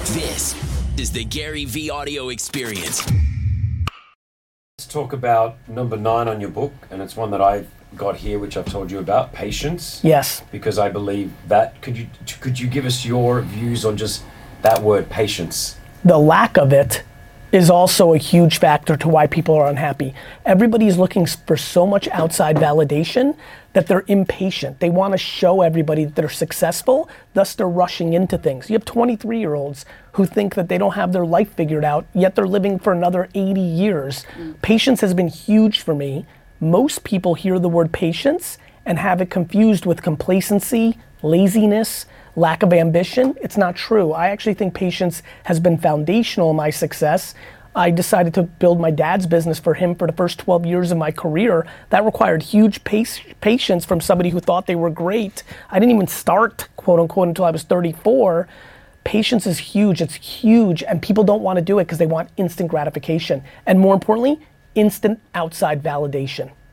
This is the Gary V audio experience. Let's talk about number 9 on your book, and it's one that I've got here, which I've told you about, patience. Yes. Because I believe that, could you give us your views on just that word, patience? The lack of it is also a huge factor to why people are unhappy. Everybody's looking for so much outside validation that they're impatient. They want to show everybody that they're successful, thus they're rushing into things. You have 23-year-olds who think that they don't have their life figured out, yet they're living for another 80 years. Patience has been huge for me. Most people hear the word patience and have it confused with complacency, laziness, lack of ambition. It's not true. I actually think patience has been foundational in my success. I decided to build my dad's business for him for the first 12 years of my career. That required huge patience from somebody who thought they were great. I didn't even start, quote unquote, until I was 34. Patience is huge, it's huge, and people don't want to do it because they want instant gratification. And more importantly, instant outside validation.